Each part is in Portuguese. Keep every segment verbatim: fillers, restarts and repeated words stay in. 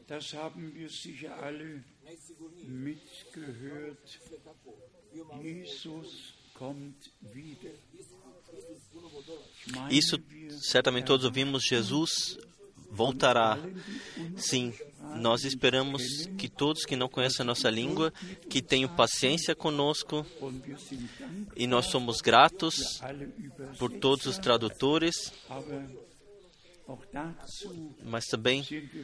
Das haben wir sicher alle mitgehört. Jesus kommt wieder. Isso certamente todos ouvimos, Jesus voltará. Sim, nós esperamos que todos que não conhecem a nossa língua, que tenham paciência conosco, e nós somos gratos por todos os tradutores, mas também,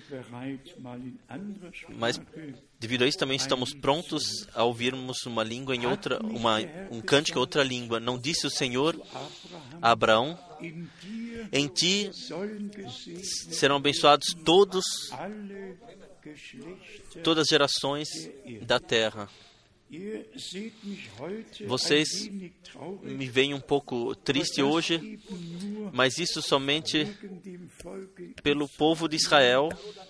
mas devido a isso também estamos prontos a ouvirmos uma língua em outra, uma, um cântico em outra língua. Não disse o Senhor a Abraão: em ti serão abençoados todos, todas as gerações da terra. Vocês me veem um pouco triste hoje, mas isso somente pelo povo de Israel,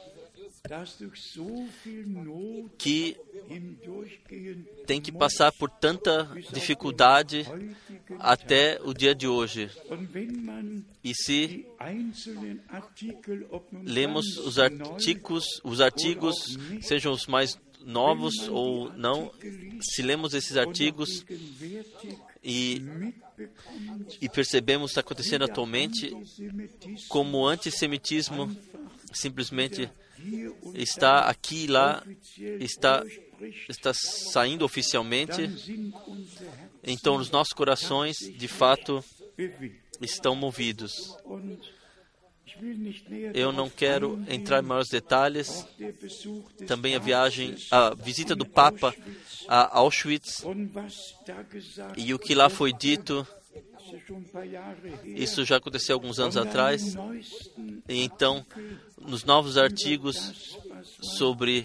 que tem que passar por tanta dificuldade até o dia de hoje. E se lemos os artigos, os artigos, sejam os mais novos ou não, se lemos esses artigos e, e percebemos o que está acontecendo atualmente, como o antissemitismo simplesmente está aqui e lá, está, está saindo oficialmente, então os nossos corações, de fato, estão movidos. Eu não quero entrar em maiores detalhes. Também a viagem, a visita do Papa a Auschwitz e o que lá foi dito, isso já aconteceu alguns anos atrás. E então, nos novos artigos sobre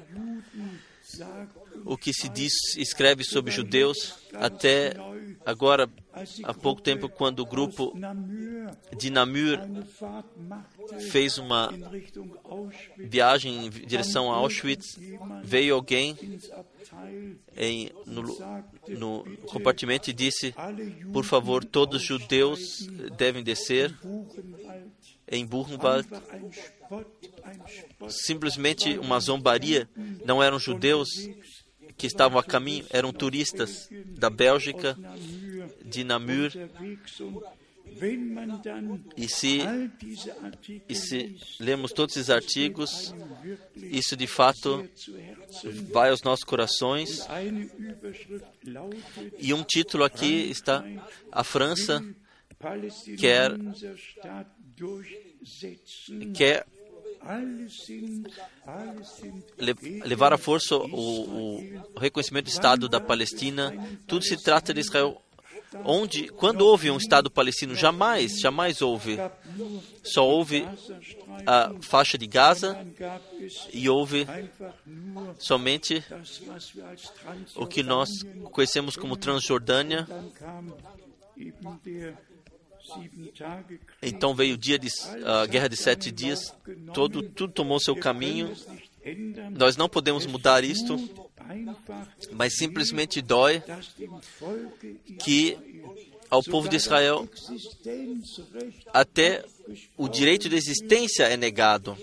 o que se diz, escreve sobre judeus, até agora, há pouco tempo, quando o grupo de Namur fez uma viagem em direção a Auschwitz, veio alguém em, no, no compartimento e disse: por favor, todos os judeus devem descer em Buchenwald. Simplesmente uma zombaria. Não eram judeus que estavam a caminho, eram turistas da Bélgica, de Namur. E se, e se lemos todos esses artigos, isso de fato vai aos nossos corações. E um título aqui está: a França quer, quer levar à força o, o reconhecimento do Estado da Palestina. Tudo se trata de Israel. Onde, quando houve um Estado palestino, jamais, jamais houve. Só houve a faixa de Gaza e houve somente o que nós conhecemos como Transjordânia. Então veio o dia de a guerra de sete dias, todo, tudo tomou seu caminho. Nós não podemos mudar isto, mas simplesmente dói que ao povo de Israel até o direito de existência é negado.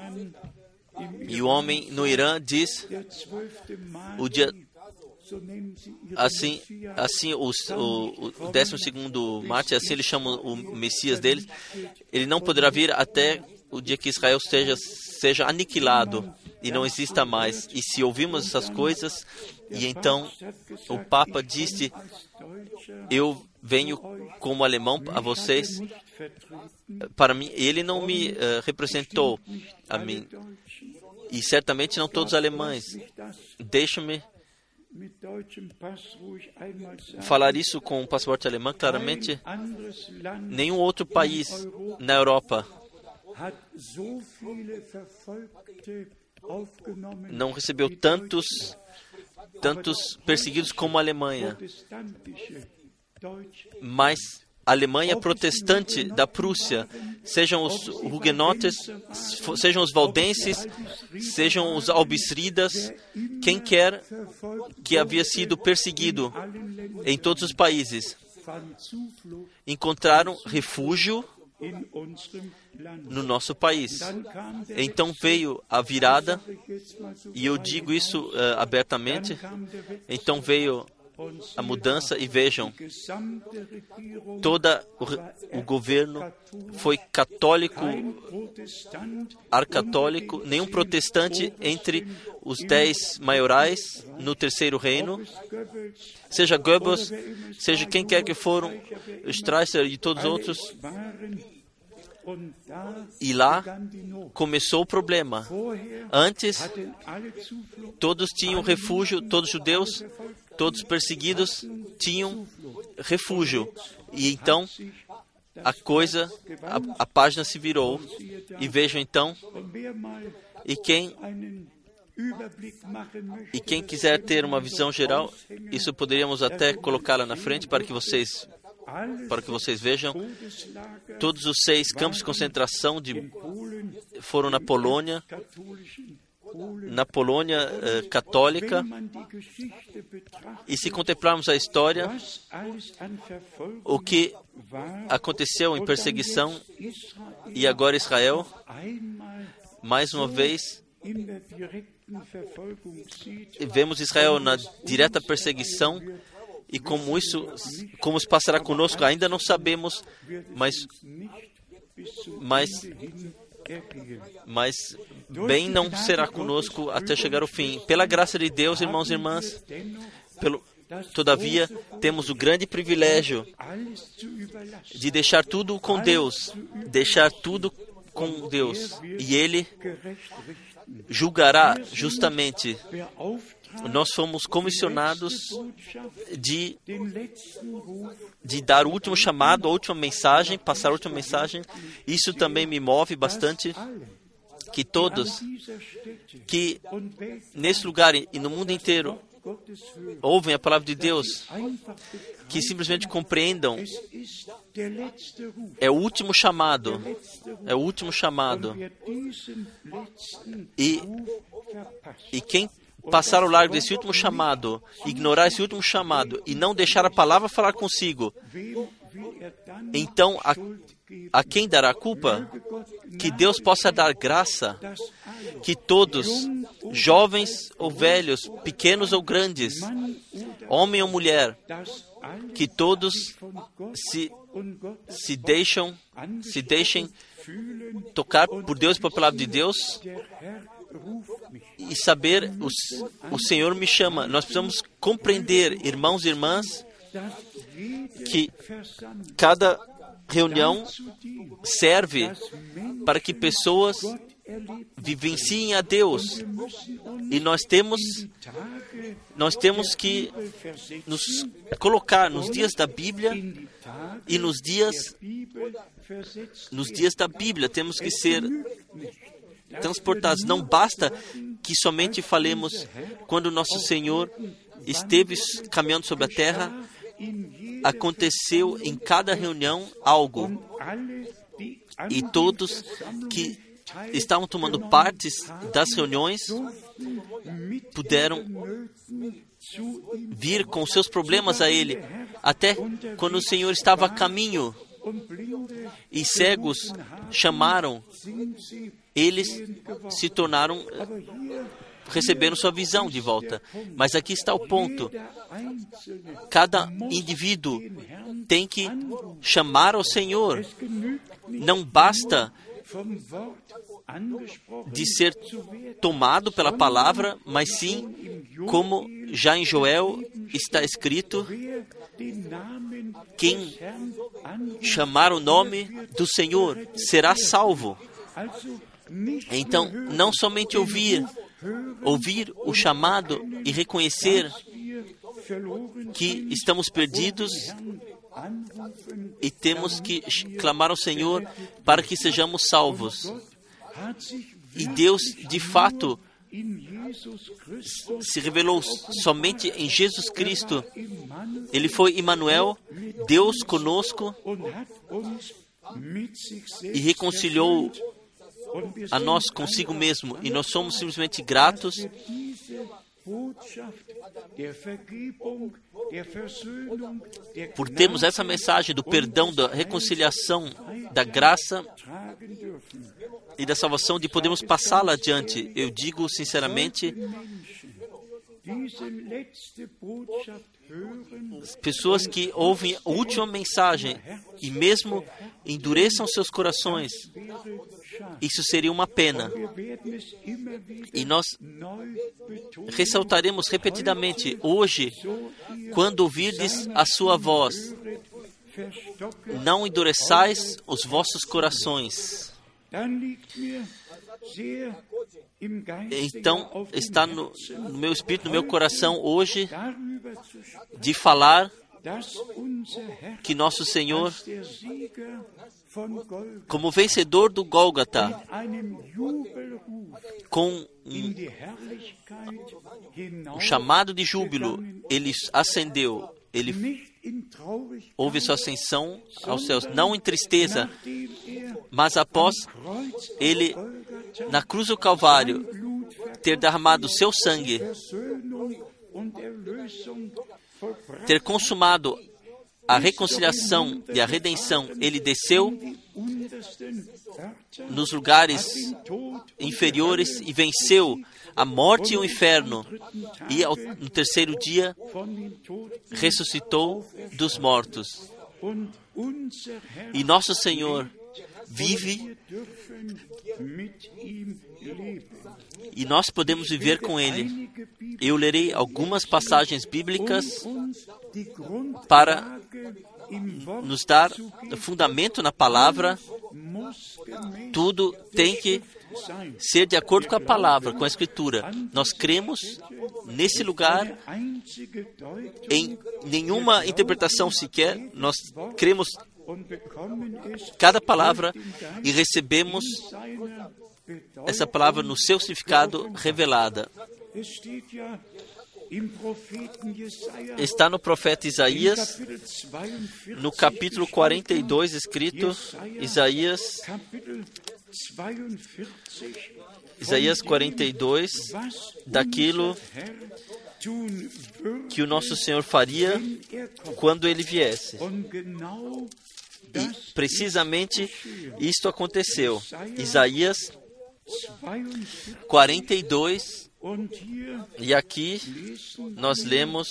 E o homem no Irã diz, o dia assim, assim o, o, o décimo segundo mártir, assim eles chamam o Messias deles, ele não poderá vir até o dia que Israel seja, seja aniquilado e não exista mais. E se ouvimos essas coisas, e então o Papa disse: eu venho como alemão a vocês. Para mim, ele não me uh, representou a mim, e certamente não todos os alemães. Deixa-me falar isso com o passaporte alemão claramente. Nenhum outro país na Europa não recebeu tantos, tantos perseguidos como a Alemanha. Mas a Alemanha protestante da Prússia, sejam os huguenotes, sejam os valdenses, sejam os albistridas, quem quer que havia sido perseguido em todos os países, encontraram refúgio no nosso país. Então veio a virada, e eu digo isso uh, abertamente, então veio a mudança, e vejam, todo o, o governo foi católico, arcatólico, nenhum protestante entre os dez maiorais no terceiro reino, seja Goebbels, seja quem quer que foram, Strasser e todos os outros. E lá começou o problema. Antes, todos tinham refúgio, todos judeus, todos perseguidos tinham refúgio. E então, a coisa, a, a página se virou. E vejam então, e quem, e quem quiser ter uma visão geral, isso poderíamos até colocá-la na frente para que vocês para que vocês vejam. Todos os seis campos de concentração de, foram na Polônia, na Polônia uh, católica. E se contemplarmos a história, o que aconteceu em perseguição, e agora Israel, mais uma vez, vemos Israel na direta perseguição. E como isso, como se passará conosco, ainda não sabemos, mas, mas, mas bem não será conosco até chegar ao fim. Pela graça de Deus, irmãos e irmãs, pelo, todavia, temos o grande privilégio de deixar tudo com Deus, deixar tudo com Deus, e Ele julgará justamente. Nós fomos comissionados de, de dar o último chamado, a última mensagem, passar a última mensagem. Isso também me move bastante, que todos que nesse lugar e no mundo inteiro ouvem a palavra de Deus, que simplesmente compreendam, é o último chamado, é o último chamado. E, e quem passar ao largo desse último chamado, ignorar esse último chamado e não deixar a palavra falar consigo, então a, a quem dará a culpa? Que Deus possa dar graça, que todos, jovens ou velhos, pequenos ou grandes, homem ou mulher, que todos se, se, deixam, se deixem tocar por Deus e pela palavra de Deus, e saber, o, o Senhor me chama. Nós precisamos compreender, irmãos e irmãs, que cada reunião serve para que pessoas vivenciem a Deus. E nós temos, nós temos que nos colocar nos dias da Bíblia, e nos dias, nos dias da Bíblia temos que ser transportados. Não basta que somente falemos quando nosso Senhor esteve caminhando sobre a terra. Aconteceu em cada reunião algo, e todos que estavam tomando parte das reuniões puderam vir com seus problemas a Ele, até quando o Senhor estava a caminho e cegos chamaram, eles se tornaram, receberam sua visão de volta. Mas aqui está o ponto. Cada indivíduo tem que chamar ao Senhor. Não basta de ser tomado pela palavra, mas sim, como já em Joel está escrito, quem chamar o nome do Senhor será salvo. Então, não somente ouvir, ouvir o chamado e reconhecer que estamos perdidos e temos que clamar ao Senhor para que sejamos salvos. E Deus, de fato, se revelou somente em Jesus Cristo. Ele foi Emmanuel, Deus conosco, e reconciliou a nós consigo mesmo. E nós somos simplesmente gratos. por termos essa mensagem do perdão, da reconciliação, da graça e da salvação, de podermos passá-la adiante. Eu digo sinceramente, pessoas que ouvem a última mensagem e mesmo endureçam seus corações, isso seria uma pena. E nós ressaltaremos repetidamente, hoje, quando ouvirdes a sua voz, não endureçais os vossos corações. Então, está no, no meu espírito, no meu coração hoje, de falar que nosso Senhor, como vencedor do Gólgota, com um, um chamado de júbilo, ele ascendeu, ele houve sua ascensão aos céus, não em tristeza, mas após ele, na cruz do Calvário, ter derramado seu sangue, ter consumado a reconciliação e a redenção, ele desceu nos lugares inferiores e venceu a morte e o inferno, e ao, no terceiro dia ressuscitou dos mortos. E nosso Senhor vive e nós podemos viver com Ele. Eu lerei algumas passagens bíblicas para nos dar fundamento na palavra. Tudo tem que ser de acordo com a palavra, com a Escritura. Nós cremos nesse lugar em nenhuma interpretação sequer. Nós cremos cada palavra e recebemos essa palavra no seu significado revelada. Está no profeta Isaías, no capítulo quarenta e dois, escrito, Isaías, Isaías quarenta e dois, daquilo que o nosso Senhor faria quando Ele viesse. E precisamente isto aconteceu. Isaías quarenta e dois, e aqui nós lemos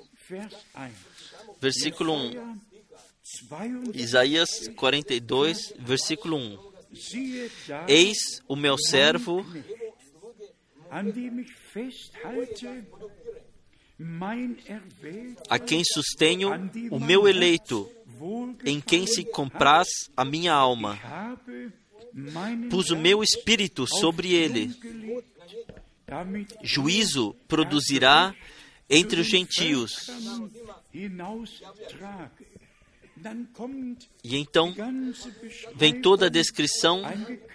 versículo um. Isaías quarenta e dois, versículo um. Eis o meu servo, a quem sustenho, o meu eleito, em quem se compraz a minha alma. Pus o meu espírito sobre ele. Juízo produzirá entre os gentios. E então vem toda a descrição,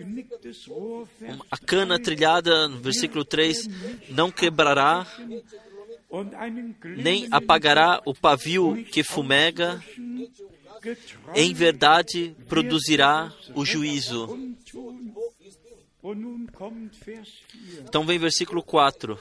a cana trilhada, no versículo três, não quebrará, nem apagará o pavio que fumega, em verdade produzirá o juízo. Então vem versículo quatro.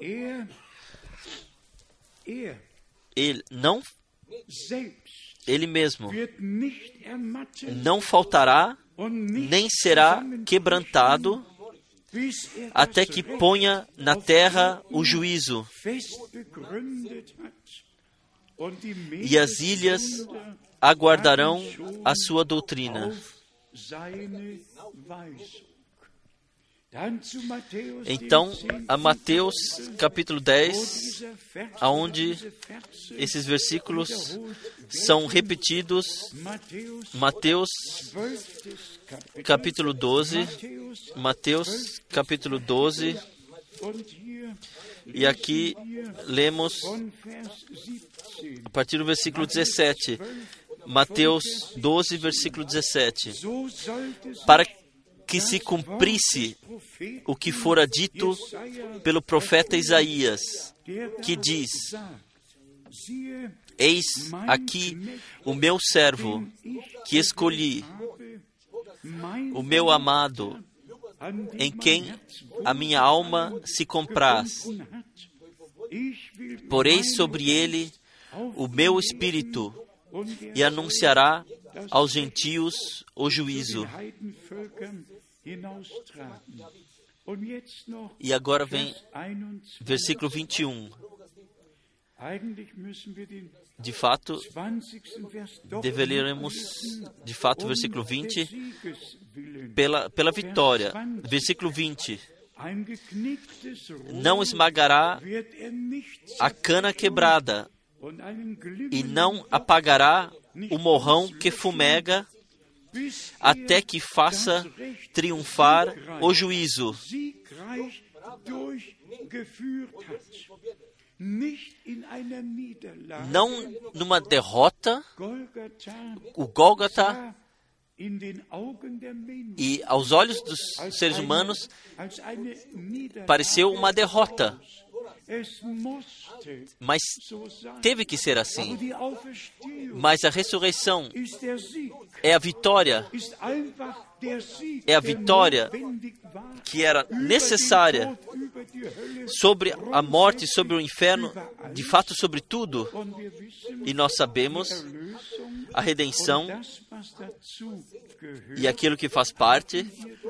Ele não, ele mesmo, não faltará, nem será quebrantado, até que ponha na terra o juízo, e as ilhas aguardarão a sua doutrina. Então, a Mateus capítulo dez, onde esses versículos são repetidos. Mateus capítulo doze, Mateus capítulo doze, e aqui lemos a partir do versículo dezessete. Mateus doze, versículo dezessete. Para que se cumprisse o que fora dito pelo profeta Isaías, que diz: Eis aqui o meu servo, que escolhi, o meu amado, em quem a minha alma se compraz. Porei sobre ele o meu espírito e anunciará aos gentios o juízo. E agora vem versículo vinte e um. De fato, deveríamos, de fato, versículo vinte, pela, pela vitória. Versículo vinte. Não esmagará a cana quebrada e não apagará o morrão que fumega, até que faça triunfar o juízo. Não numa derrota, o Gólgota, e aos olhos dos seres humanos pareceu uma derrota, mas teve que ser assim. Mas a ressurreição é a vitória, é a vitória que era necessária sobre a morte, sobre o inferno, de fato sobre tudo. E nós sabemos a redenção e aquilo que faz parte.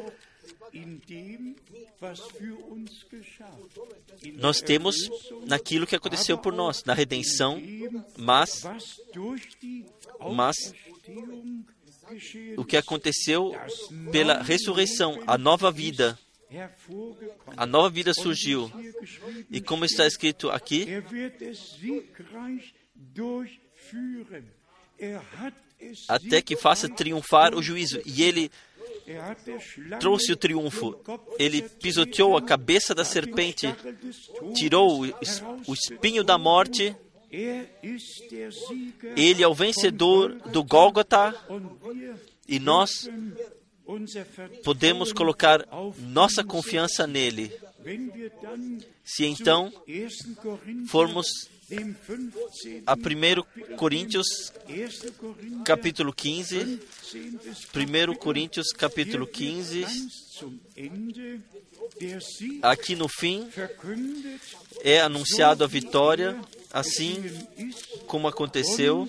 Nós temos naquilo que aconteceu por nós, na redenção, mas, mas o que aconteceu pela ressurreição, a nova vida. A nova vida surgiu. E como está escrito aqui, até que faça triunfar o juízo. E ele trouxe o triunfo. Ele pisoteou a cabeça da serpente, tirou o espinho da morte. Ele é o vencedor do Gólgota. E nós podemos colocar nossa confiança nele. Se então formos a primeiro Coríntios, capítulo quinze, primeiro Coríntios, capítulo quinze, aqui no fim é anunciado a vitória, assim como aconteceu,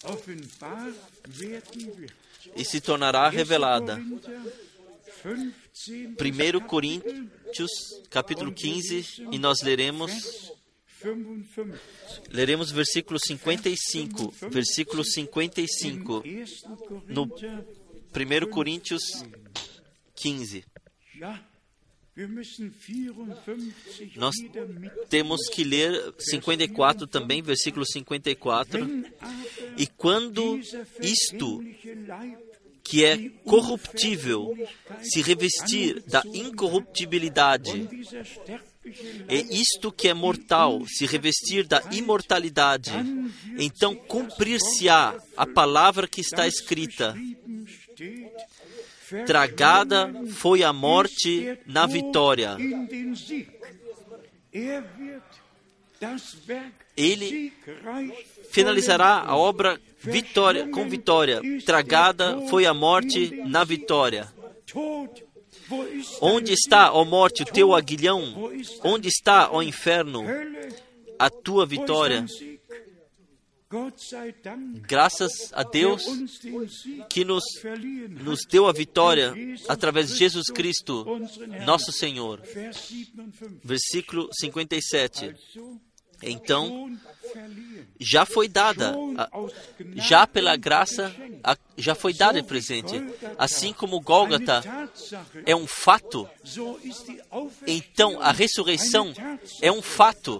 e se tornará revelada. primeiro Coríntios, capítulo quinze, e nós leremos, leremos versículo cinquenta e cinco, versículo cinquenta e cinco, no primeiro Coríntios quinze. Nós temos que ler cinquenta e quatro também, versículo cinquenta e quatro. E quando isto, que é corruptível, se revestir da incorruptibilidade, e isto que é mortal se revestir da imortalidade, então cumprir-se-á a palavra que está escrita: tragada foi a morte na vitória. Ele finalizará a obra vitória, com vitória. Tragada foi a morte na vitória. Onde está, ó morte, o teu aguilhão? Onde está, ó inferno, a tua vitória? Graças a Deus que nos, nos deu a vitória através de Jesus Cristo, nosso Senhor. Versículo cinquenta e sete. Então, já foi dada, já pela graça, já foi dada em presente. Assim como o Gólgota é um fato, então a ressurreição é um fato.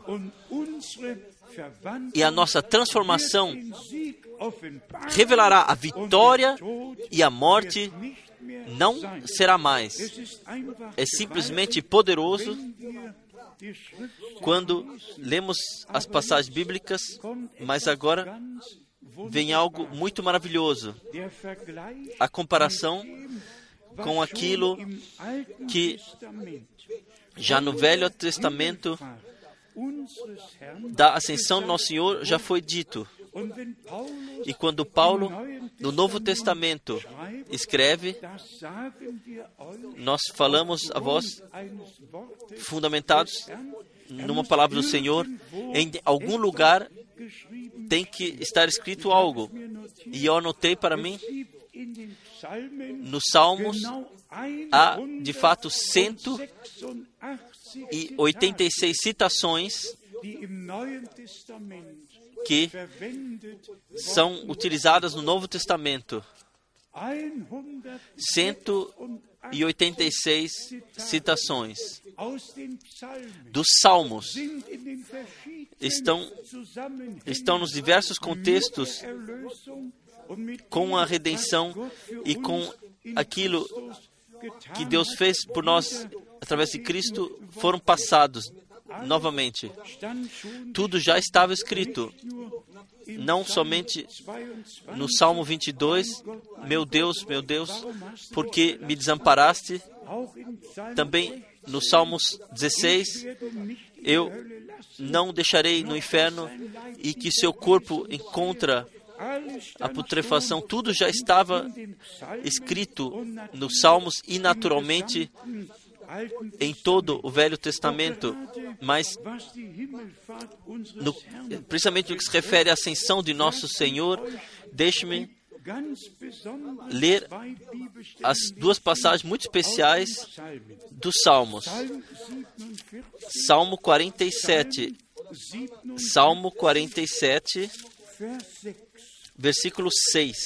E a nossa transformação revelará a vitória, e a morte não será mais. É simplesmente poderoso. Quando lemos as passagens bíblicas, mas agora vem algo muito maravilhoso. A comparação com aquilo que já no Velho Testamento da ascensão do nosso Senhor já foi dito. E quando Paulo, no Novo Testamento, escreve, nós falamos a vós, fundamentados numa palavra do Senhor, em algum lugar tem que estar escrito algo. E eu anotei para mim, nos Salmos, há de fato cento e oitenta e seis citações que são utilizadas no Novo Testamento. cento e oitenta e seis citações dos Salmos estão, estão nos diversos contextos com a redenção e com aquilo que Deus fez por nós através de Cristo, foram passados novamente. Tudo já estava escrito, não somente no Salmo vinte e dois, meu Deus, meu Deus, por que me desamparaste? Também no Salmos dezesseis, eu não deixarei no inferno e que seu corpo encontra a putrefação. Tudo já estava escrito nos Salmos e naturalmente em todo o Velho Testamento, mas no, principalmente no que se refere à ascensão de nosso Senhor, deixe-me ler as duas passagens muito especiais dos Salmos. Salmo quarenta e sete. Salmo quarenta e sete, versículo seis.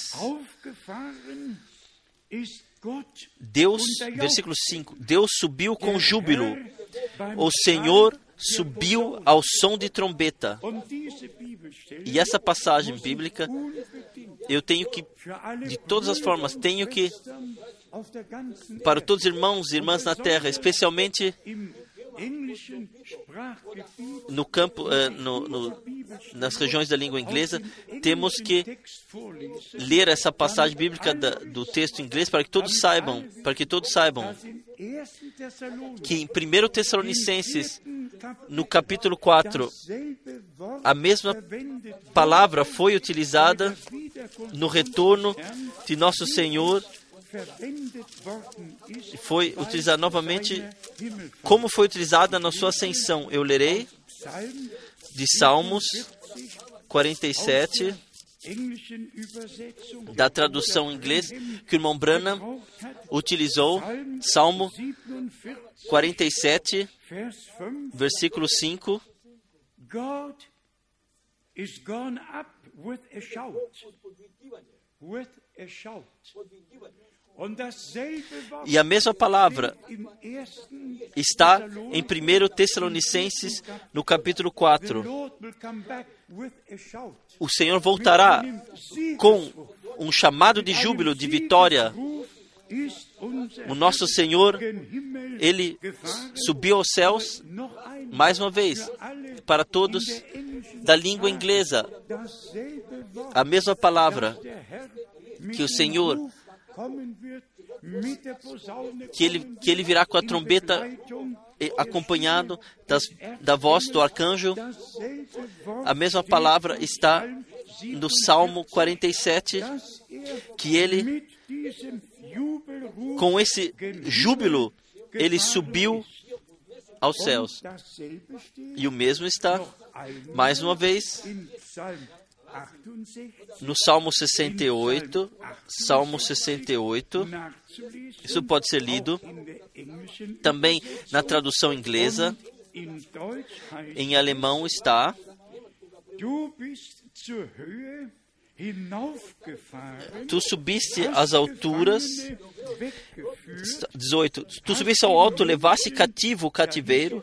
Deus, versículo cinco, Deus subiu com júbilo, o Senhor subiu ao som de trombeta. E essa passagem bíblica, eu tenho que, de todas as formas, tenho que, para todos os irmãos e irmãs na terra, especialmente no campo, uh, no, no, nas regiões da língua inglesa, temos que ler essa passagem bíblica da, do texto inglês para que todos saibam, para que todos saibam que em primeiro Tessalonicenses, no capítulo quatro, a mesma palavra foi utilizada no retorno de nosso Senhor. Foi utilizada novamente, como foi utilizada na sua ascensão. Eu lerei de Salmos quarenta e sete, da tradução em inglês que o irmão Branham utilizou. Salmo quarenta e sete, versículo cinco. God is gone up with a shout. With a shout. E a mesma palavra está em primeiro Tessalonicenses, no capítulo quatro. O Senhor voltará com um chamado de júbilo, de vitória. O nosso Senhor, Ele subiu aos céus, mais uma vez, para todos da língua inglesa. A mesma palavra que o Senhor, que ele, que ele virá com a trombeta acompanhado das, da voz do arcanjo. A mesma palavra está no Salmo quarenta e sete, que ele, com esse júbilo, ele subiu aos céus. E o mesmo está, mais uma vez, no Salmo sessenta e oito, Salmo sessenta e oito, isso pode ser lido também na tradução inglesa. Em alemão está: tu subiste às alturas, dezoito, tu subiste ao alto, levaste cativo o cativeiro,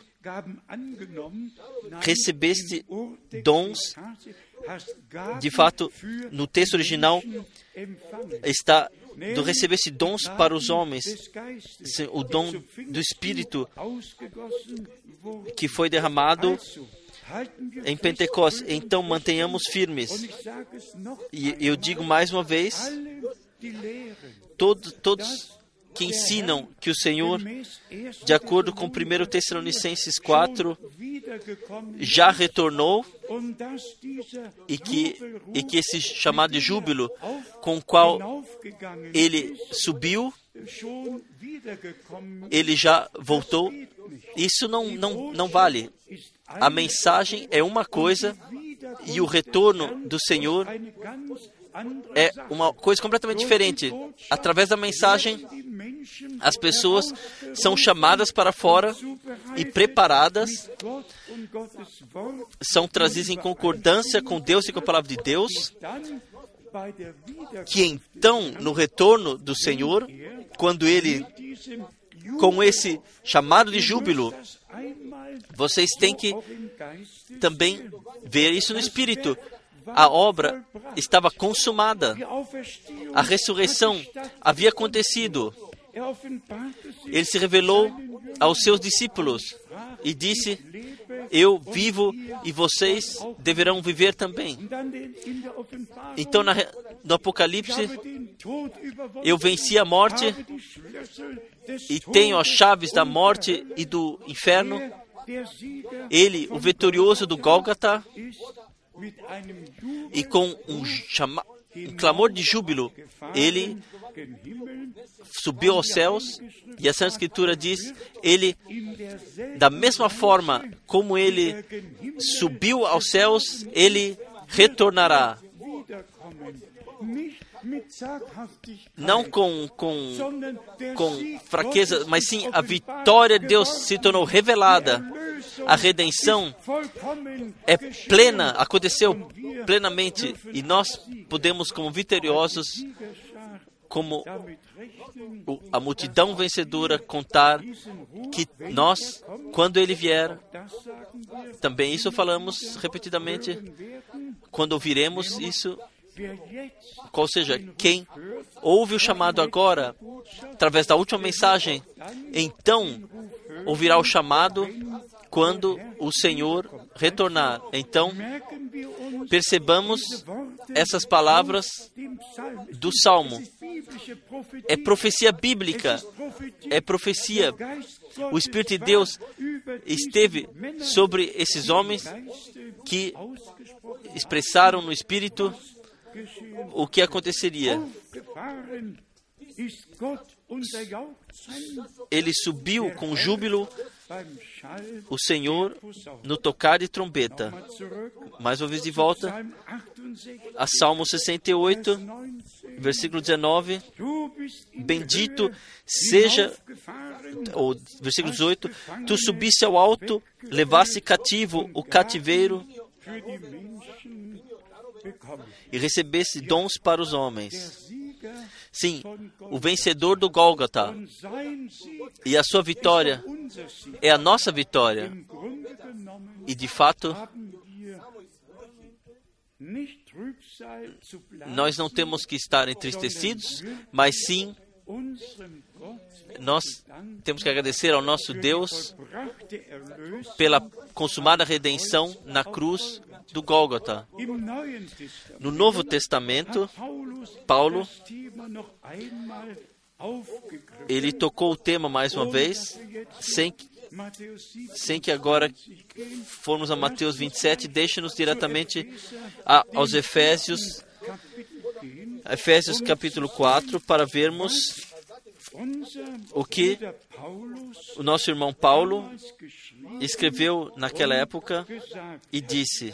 recebeste dons. De fato, no texto original está: tu recebeste dons para os homens, o dom do Espírito que foi derramado em Pentecostes. Então, mantenhamos firmes. E eu digo mais uma vez, todos, todos que ensinam que o Senhor, de acordo com primeiro Tessalonicenses quatro, já retornou, e que, e que esse chamado de júbilo com o qual ele subiu, ele já voltou, isso não, não, não vale. A mensagem é uma coisa E o retorno do Senhor é uma coisa completamente diferente. Através da mensagem, as pessoas são chamadas para fora e preparadas, são trazidas em concordância com Deus e com a palavra de Deus, que então, no retorno do Senhor, quando Ele, com esse chamado de júbilo, vocês têm que também ver isso no Espírito. A obra estava consumada. A ressurreição havia acontecido. Ele se revelou aos seus discípulos e disse: eu vivo e vocês deverão viver também. Então, na, no Apocalipse, eu venci a morte e tenho as chaves da morte e do inferno. Ele, o vitorioso do Gólgota, e com um, chama, um clamor de júbilo, ele subiu aos céus, e a Santa Escritura diz, ele, da mesma forma como ele subiu aos céus, ele retornará. Não com, com, com fraqueza, mas sim a vitória de Deus se tornou revelada. A redenção é plena, aconteceu plenamente, e nós podemos, como vitoriosos, como a multidão vencedora, contar que nós, quando Ele vier, também isso falamos repetidamente, quando ouviremos isso, ou seja, quem ouve o chamado agora, através da última mensagem, então ouvirá o chamado quando o Senhor retornar. Então, percebamos essas palavras do Salmo. É profecia bíblica, é profecia. O Espírito de Deus esteve sobre esses homens que expressaram no Espírito o que aconteceria. Ele subiu com júbilo, o Senhor, no tocar de trombeta. Mais uma vez de volta a Salmo sessenta e oito, versículo dezenove. Bendito seja, ou versículo dezoito, tu subisse ao alto, levasse cativo o cativeiro e recebesse dons para os homens. Sim, o vencedor do Gólgota, e a sua vitória é a nossa vitória. E de fato, nós não temos que estar entristecidos, mas sim, nós temos que agradecer ao nosso Deus pela consumada redenção na cruz do Gólgota. No Novo Testamento, Paulo, ele tocou o tema mais uma vez, sem, sem que agora formos a Mateus vinte e sete, deixe-nos diretamente a, aos Efésios, Efésios capítulo quatro, para vermos o que o nosso irmão Paulo escreveu naquela época e disse.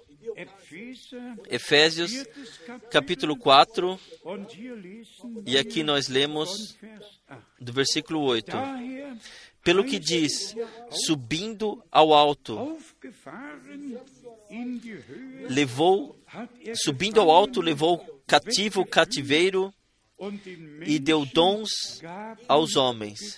Efésios capítulo quatro, e aqui nós lemos do versículo oito. Pelo que diz, subindo ao alto, levou, subindo ao alto, levou cativo o cativeiro e deu dons aos homens.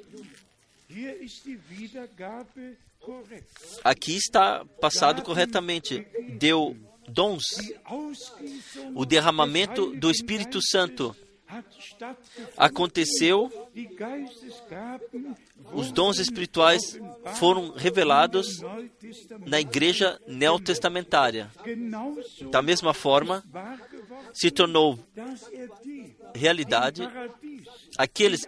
Aqui está passado corretamente. Deu dons. O derramamento do Espírito Santo aconteceu. Os dons espirituais foram revelados na igreja neotestamentária. Da mesma forma, se tornou realidade aqueles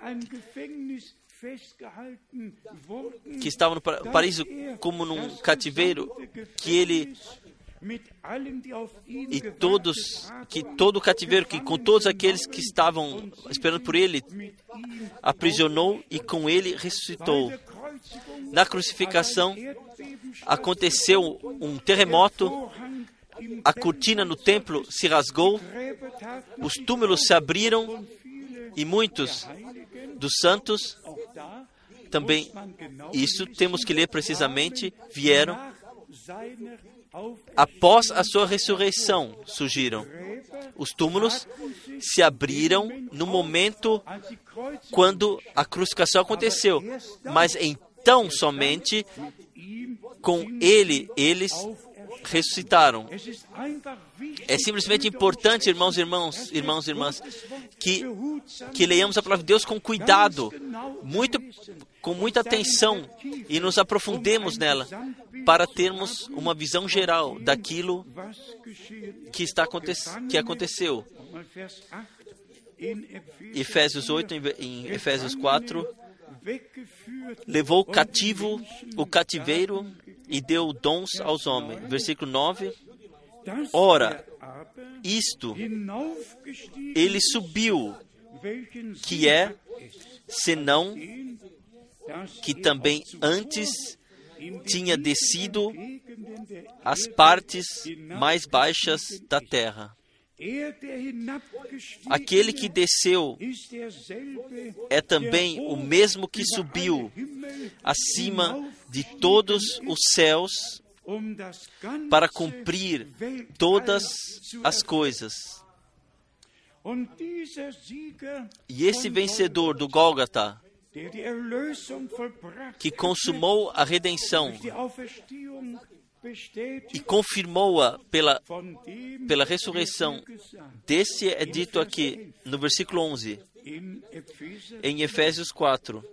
que estavam no paraíso como num cativeiro, que ele e todos, que todo o cativeiro, que com todos aqueles que estavam esperando por ele, aprisionou e com ele ressuscitou. Na crucificação aconteceu um terremoto a cortina no templo se rasgou, os túmulos se abriram e muitos dos santos, também, isso temos que ler precisamente, vieram após a sua ressurreição, surgiram. Os túmulos se abriram no momento quando a crucificação aconteceu, mas então somente com ele, eles ressuscitaram. É simplesmente importante, irmãos, irmãos, irmãos, irmãs, que, que leiamos a palavra de Deus com cuidado, muito, com muita atenção, e nos aprofundemos nela, para termos uma visão geral daquilo que, está aconte que aconteceu. Efésios oito, em Efésios quatro, levou cativo o cativeiro e deu dons aos homens. Versículo nove, ora, isto, ele subiu, que é, senão que também antes tinha descido às partes mais baixas da terra. Aquele que desceu é também o mesmo que subiu acima de todos os céus para cumprir todas as coisas. E esse vencedor do Gólgota, que consumou a redenção e confirmou-a pela, pela ressurreição, desse é dito aqui no versículo onze, em Efésios quatro.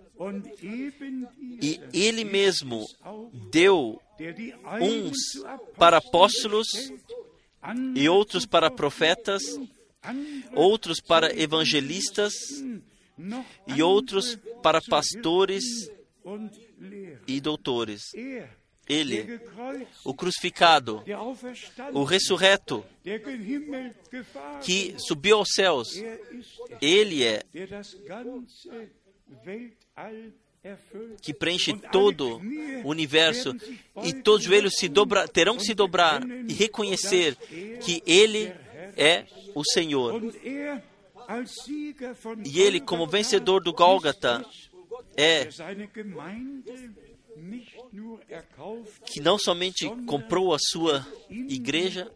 E ele mesmo deu uns para apóstolos, e outros para profetas, outros para evangelistas, e outros para pastores e doutores. Ele, o crucificado, o ressurreto, que subiu aos céus, ele é que preenche todo o universo, e todos os joelhos se dobra, terão que se dobrar e reconhecer que ele é o Senhor. E ele, como vencedor do Gólgota, é que não somente comprou a sua igreja,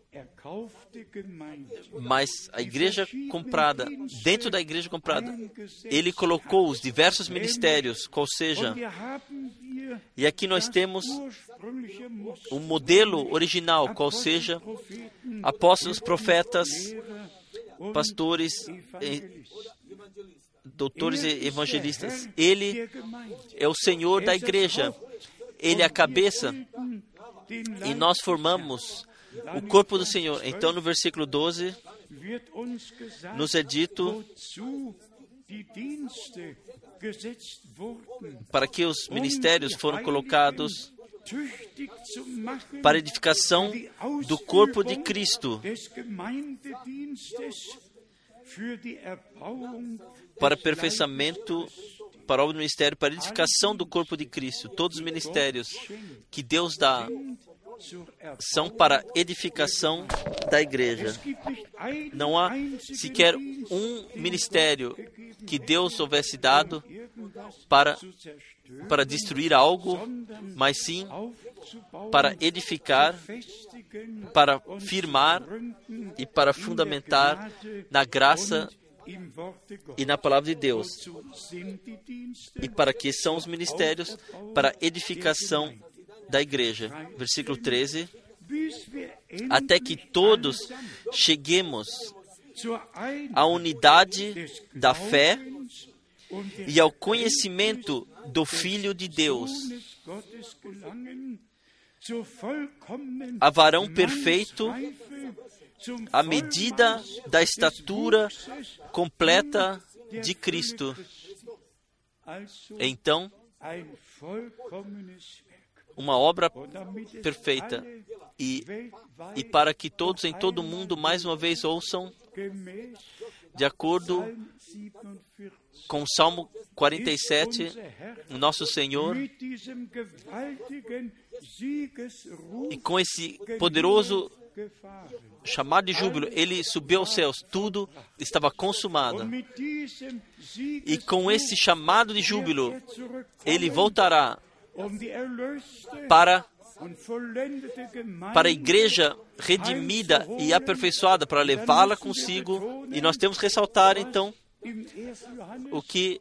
mas a igreja comprada, dentro da igreja comprada, ele colocou os diversos ministérios, qual seja, e aqui nós temos um modelo original, qual seja, apóstolos, profetas, pastores, doutores e evangelistas. Ele é o Senhor da igreja. Ele é a cabeça e nós formamos o corpo do Senhor. Então, no versículo doze, nos é dito para que os ministérios foram colocados para a edificação do corpo de Cristo, para aperfeiçoamento, para a obra do ministério, para a edificação do corpo de Cristo. Todos os ministérios que Deus dá são para edificação da igreja. Não há sequer um ministério que Deus houvesse dado para, para destruir algo, mas sim para edificar, para firmar e para fundamentar na graça e na palavra de Deus. E para que são os ministérios? Para edificação da igreja. Versículo treze. Até que todos cheguemos à unidade da fé e ao conhecimento do Filho de Deus, a varão perfeito, à medida da estatura completa de Cristo. Então, uma obra perfeita. E, e para que todos em todo o mundo, mais uma vez, ouçam, de acordo com o Salmo quarenta e sete, nosso Senhor, e com esse poderoso chamado de júbilo, ele subiu aos céus, tudo estava consumado. E com esse chamado de júbilo, ele voltará para, para a igreja redimida e aperfeiçoada, para levá-la consigo. E nós temos que ressaltar, então, o que,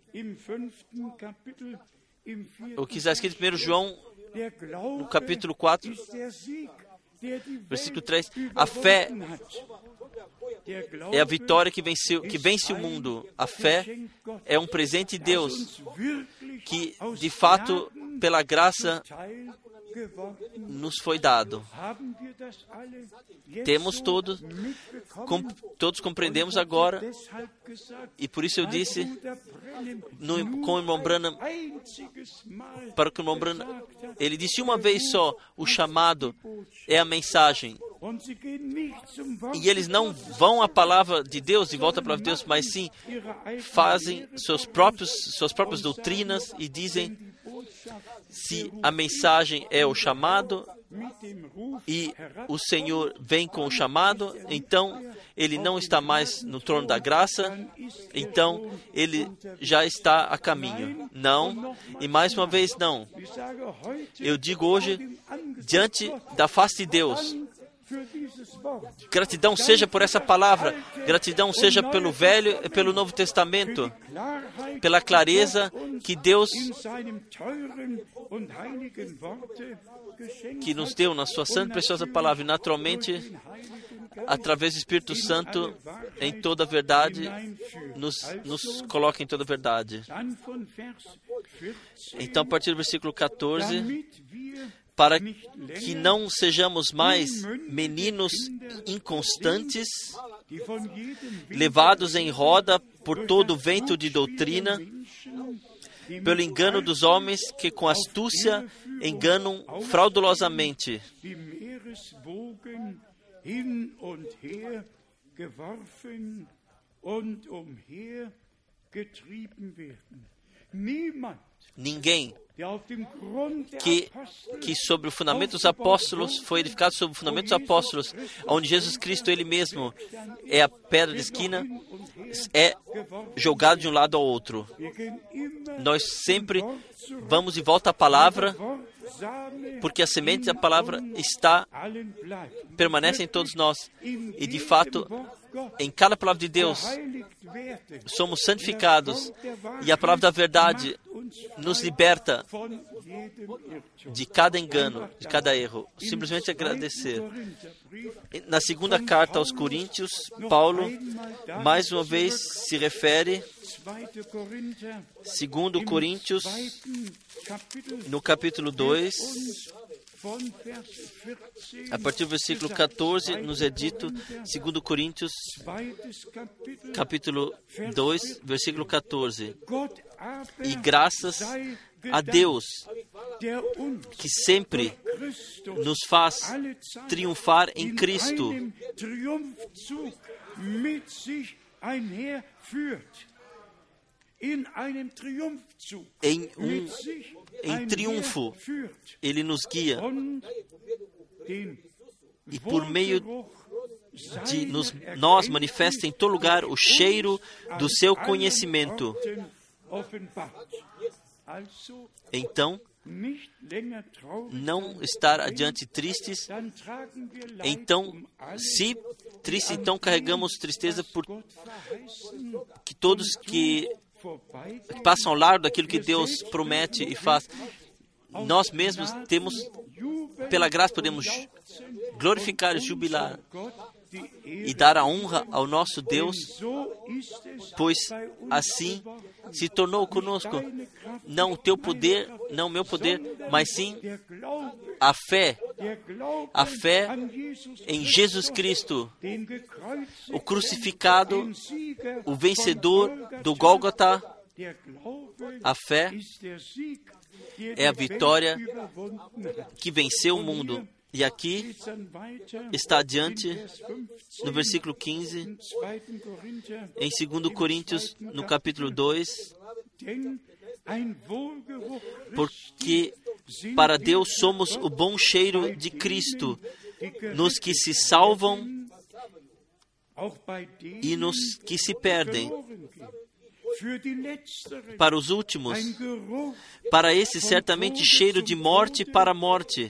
o que está escrito em primeiro João, no capítulo quatro, versículo três. A fé é a vitória que, venceu, que vence o mundo. A fé é um presente de Deus, que, de fato, pela graça, nos foi dado. Temos todos, com, todos compreendemos agora, e por isso eu disse, no, com o irmão Branham, para que o irmão Branham, ele disse uma vez só, o chamado é a mensagem. E eles não vão à palavra de Deus, de volta à palavra de Deus, mas sim fazem seus próprios, suas próprias doutrinas e dizem, se a mensagem é o chamado e o Senhor vem com o chamado, então ele não está mais no trono da graça, então ele já está a caminho. Não, e mais uma vez não. Eu digo hoje, diante da face de Deus, gratidão seja por essa palavra, gratidão seja pelo Velho e pelo Novo Testamento, pela clareza que Deus que nos deu na sua santa e preciosa palavra, e naturalmente, através do Espírito Santo, em toda a verdade, nos, nos coloca em toda a verdade. Então, a partir do versículo quatorze, para que não sejamos mais meninos inconstantes, levados em roda por todo vento de doutrina, pelo engano dos homens que com astúcia enganam fraudulosamente. Ninguém que, que sobre o fundamento dos apóstolos, foi edificado sobre o fundamento dos apóstolos, onde Jesus Cristo, Ele mesmo, é a pedra de esquina, é jogado de um lado ao outro. Nós sempre vamos de volta à palavra, porque a semente da palavra está, permanece em todos nós. E de fato, em cada palavra de Deus, somos santificados, e a palavra da verdade nos liberta de cada engano, de cada erro. Simplesmente agradecer. Na segunda carta aos Coríntios, Paulo, mais uma vez, se refere, segundo Coríntios, no capítulo dois, a partir do versículo quatorze, nos é dito, segundo Coríntios, capítulo dois, versículo quatorze. E graças a Deus, que sempre nos faz triunfar em Cristo, em um em triunfo, Ele nos guia, e por meio de nos, nós manifesta em todo lugar o cheiro do seu conhecimento. Então, não estar adiante tristes. Então, se triste, então carregamos tristeza por que todos que passam ao largo daquilo que Deus promete e faz. Nós mesmos temos, pela graça, podemos glorificar e jubilar e dar a honra ao nosso Deus, pois assim se tornou conosco, não o teu poder, não o meu poder, mas sim a fé, a fé em Jesus Cristo, o crucificado, o vencedor do Gólgota. A fé é a vitória que venceu o mundo. E aqui está adiante, no versículo quinze, em segundo Coríntios, no capítulo dois, porque para Deus somos o bom cheiro de Cristo nos que se salvam e nos que se perdem. Para os últimos, para esse certamente cheiro de morte para a morte,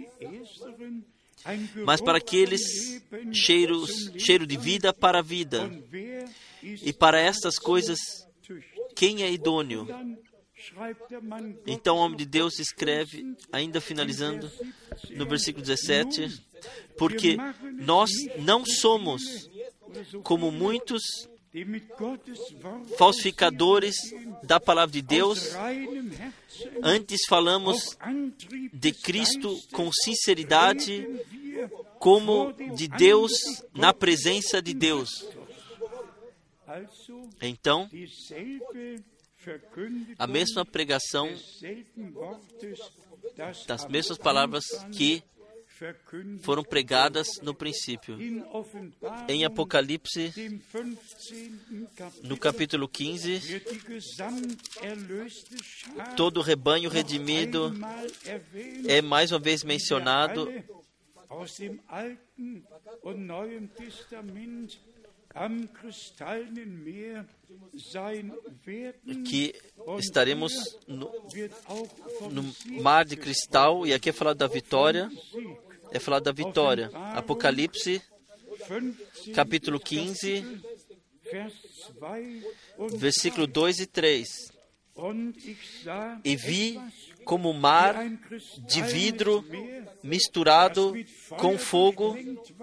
mas para aqueles cheiros, cheiro de vida para a vida. E para estas coisas, quem é idôneo? Então o homem de Deus escreve, ainda finalizando, no versículo dezessete, porque nós não somos como muitos falsificadores da palavra de Deus, antes falamos de Cristo com sinceridade, como de Deus, na presença de Deus. Então, a mesma pregação das mesmas palavras que foram pregadas no princípio. Em Apocalipse, no capítulo quinze, todo o rebanho redimido é mais uma vez mencionado, que estaremos no, no mar de cristal, e aqui é falado da vitória, é falado da vitória. Apocalipse, capítulo quinze, versículo dois e três. E vi como mar de vidro misturado com fogo,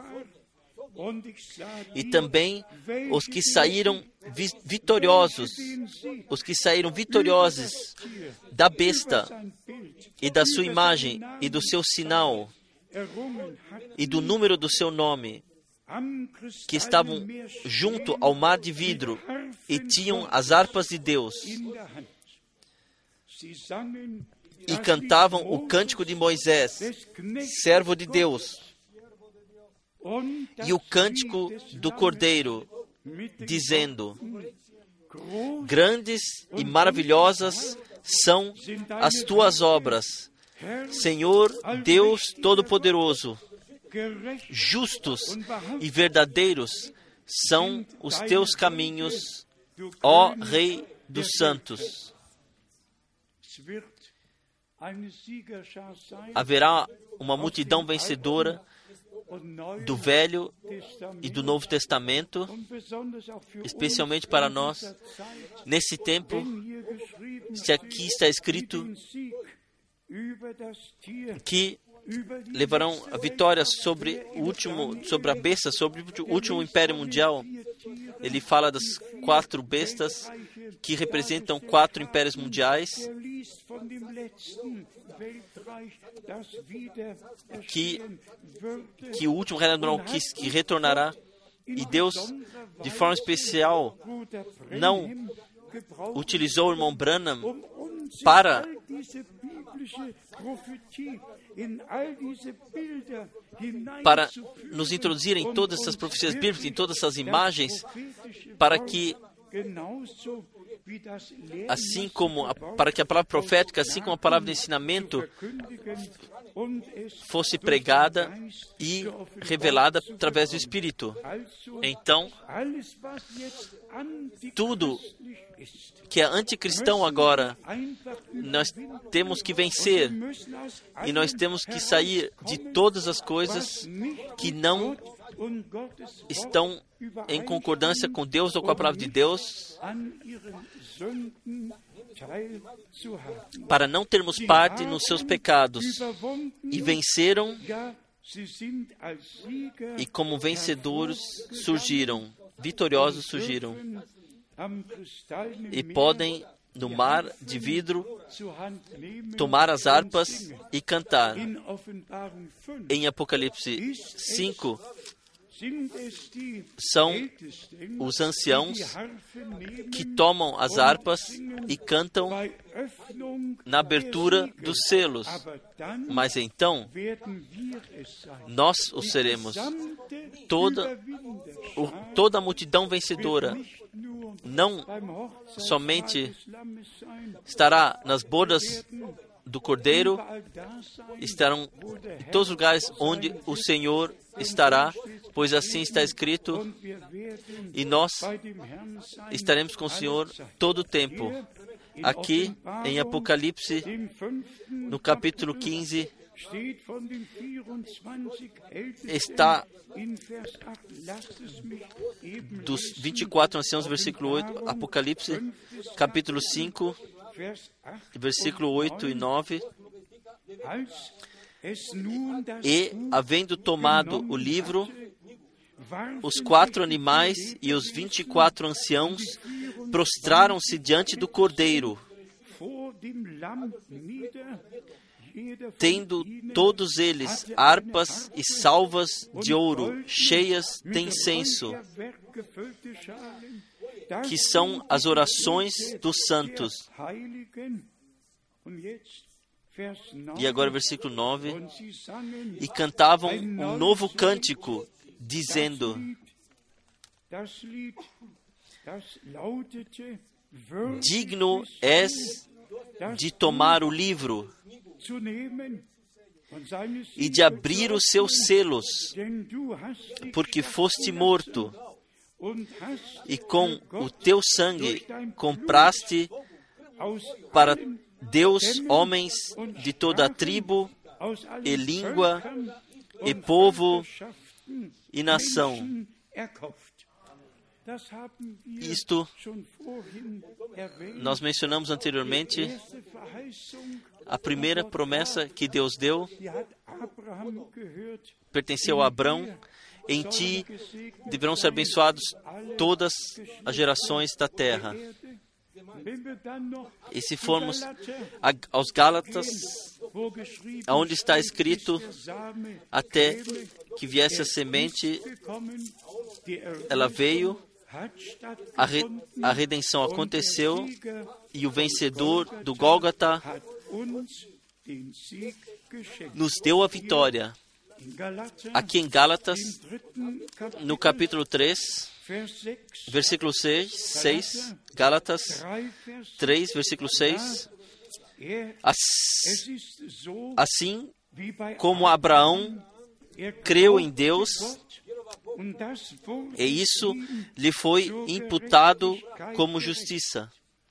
e também os que saíram vi vitoriosos, os que saíram vitoriosos da besta e da sua imagem e do seu sinal e do número do seu nome, que estavam junto ao mar de vidro e tinham as harpas de Deus, e cantavam o cântico de Moisés, servo de Deus, e o cântico do Cordeiro, dizendo: grandes e maravilhosas são as tuas obras, Senhor Deus Todo-Poderoso. Justos e verdadeiros são os teus caminhos, ó Rei dos Santos. Haverá uma multidão vencedora do Velho e do Novo Testamento, especialmente para nós, nesse tempo. Se aqui está escrito que levarão a vitória sobre o último, sobre a besta, sobre o último império mundial. Ele fala das quatro bestas que representam quatro impérios mundiais, que, que o último reinado mundial que, que retornará. E Deus, de forma especial, não utilizou o irmão Branham para para nos introduzir em todas essas profecias bíblicas, em todas essas imagens, para que assim como a, para que a palavra profética, assim como a palavra de ensinamento, fosse pregada e revelada através do Espírito. Então, tudo que é anticristão agora, nós temos que vencer, e nós temos que sair de todas as coisas que não estão em concordância com Deus ou com a palavra de Deus, para não termos parte nos seus pecados. E venceram, e como vencedores surgiram, vitoriosos surgiram, e podem, no mar de vidro, tomar as harpas e cantar. Em Apocalipse cinco, são os anciãos que tomam as harpas e cantam na abertura dos selos. Mas então, nós o seremos. Toda, o, toda a multidão vencedora não somente estará nas bodas do Cordeiro estarão em todos os lugares onde o Senhor estará, pois assim está escrito, e nós estaremos com o Senhor todo o tempo. Aqui, em Apocalipse, no capítulo quinze, está dos vinte e quatro anciãos, versículo oito, Apocalipse, capítulo cinco, versículo oito e nove. E, havendo tomado o livro, os quatro animais e os vinte e quatro anciãos prostraram-se diante do Cordeiro, tendo todos eles harpas e salvas de ouro, cheias de incenso, que são as orações dos santos. E agora versículo nove. E cantavam um novo cântico, dizendo: digno és de tomar o livro e de abrir os seus selos, porque foste morto, e com o teu sangue compraste para Deus homens de toda a tribo, e língua, e povo, e nação. Isto nós mencionamos anteriormente. A primeira promessa que Deus deu pertenceu a Abrão: em ti deverão ser abençoados todas as gerações da terra. E se formos a, aos Gálatas, onde está escrito: até que viesse a semente, ela veio, a, re, a redenção aconteceu, e o vencedor do Gólgota nos deu a vitória. Aqui em Gálatas, no capítulo três, versículo seis, Gálatas três, versículo seis, assim como Abraão creu em Deus, e isso lhe foi imputado como justiça.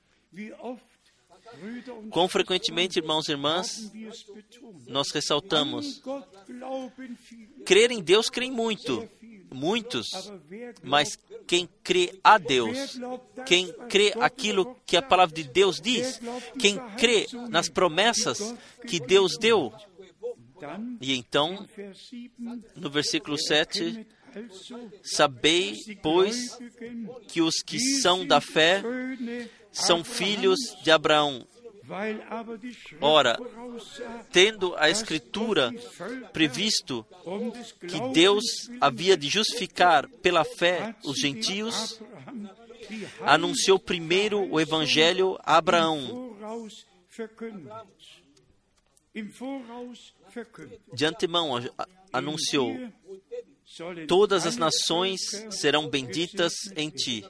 Quão frequentemente, irmãos e irmãs, nós ressaltamos: crer em Deus, crê em muito, muitos, mas quem crê a Deus, quem crê aquilo que a palavra de Deus diz, quem crê nas promessas que Deus deu. E então, no versículo sete, sabei, pois, que os que são da fé são filhos de Abraão. Ora, tendo a Escritura previsto que Deus havia de justificar pela fé os gentios, anunciou primeiro o Evangelho a Abraão. De antemão anunciou: todas as nações serão benditas em ti.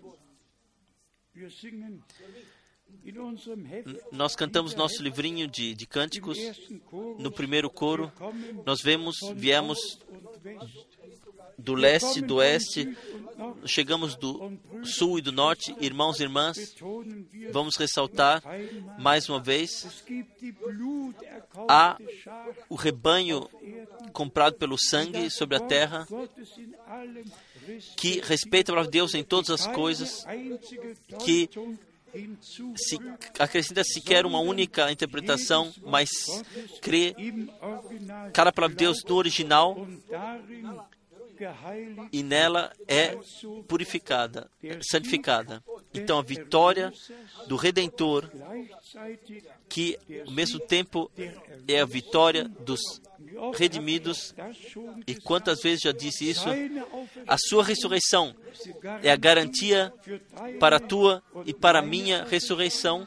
Nós cantamos nosso livrinho de, de cânticos. No primeiro coro, nós vemos, viemos do leste, do oeste, chegamos do sul e do norte. Irmãos e irmãs, vamos ressaltar mais uma vez: há o rebanho comprado pelo sangue sobre a terra, que respeita a palavra de Deus em todas as coisas, que se acrescenta sequer uma única interpretação, mas crê cada palavra de Deus no original, e nela é purificada, santificada. Então a vitória do Redentor, que ao mesmo tempo é a vitória dos redimidos, e quantas vezes já disse isso, a sua ressurreição é a garantia para a tua e para a minha ressurreição.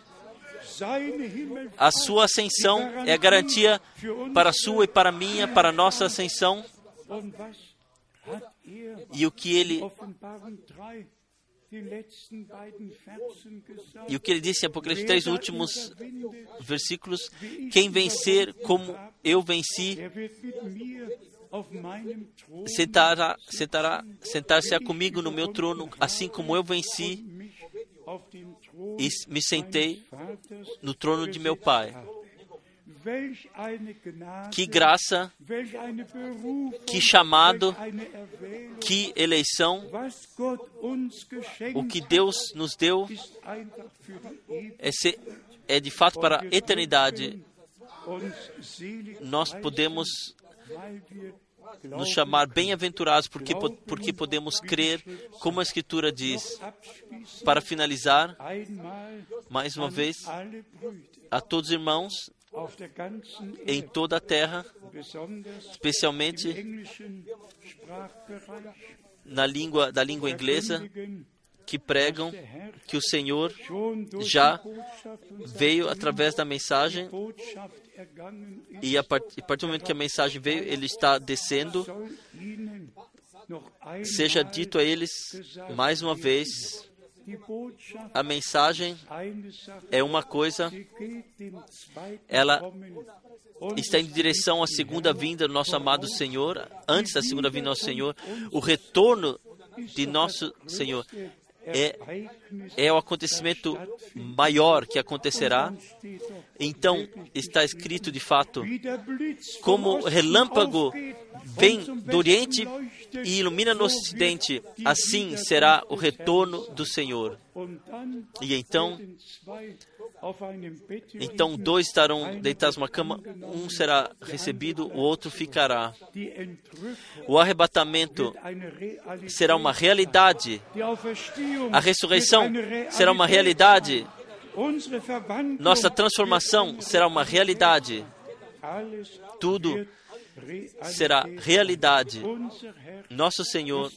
A sua ascensão é a garantia para a sua e para a minha, para a nossa ascensão. E o que ele E o que ele disse em Apocalipse três, últimos versículos: quem vencer como eu venci, sentará, sentará, sentar-se-á comigo no meu trono, assim como eu venci e me sentei no trono de meu Pai. Que graça, que chamado, que eleição. O que Deus nos deu é, ser, é de fato para a eternidade. Nós podemos nos chamar bem-aventurados porque, porque podemos crer, como a Escritura diz. Para finalizar, mais uma vez, a todos os irmãos em toda a terra, especialmente na língua da língua inglesa, que pregam que o Senhor já veio através da mensagem, e a partir, a partir do momento que a mensagem veio, ele está descendo. Seja dito a eles mais uma vez: a mensagem é uma coisa, ela está em direção à segunda vinda do nosso amado Senhor. Antes da segunda vinda do nosso Senhor, o retorno de nosso Senhor é, é o acontecimento maior que acontecerá. Então, está escrito de fato: como relâmpago vem do Oriente e ilumina no Ocidente, assim será o retorno do Senhor. E então, então dois estarão deitados numa cama, um será recebido, o outro ficará. O arrebatamento será uma realidade. A ressurreição será uma realidade. Nossa transformação será uma realidade. Tudo será realidade. Nosso Senhor,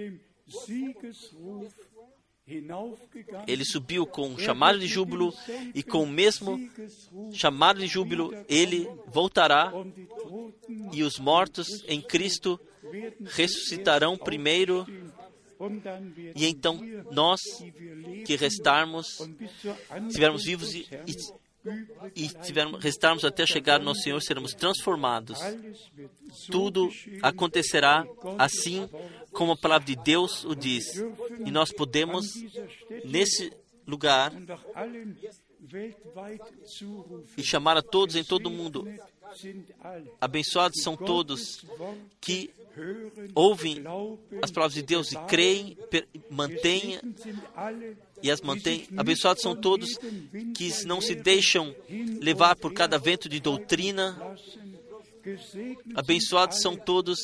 ele subiu com um chamado de júbilo, e com o mesmo chamado de júbilo ele voltará, e os mortos em Cristo ressuscitarão primeiro, e então nós que restarmos, estivermos vivos e, e, e tivermos, restarmos até chegar no nosso Senhor, seremos transformados. Tudo acontecerá assim como a palavra de Deus o diz. E nós podemos, nesse lugar, e chamar a todos em todo o mundo. Abençoados são todos que ouvem as palavras de Deus e creem, mantêm e as mantêm. Abençoados são todos que não se deixam levar por cada vento de doutrina. Abençoados são todos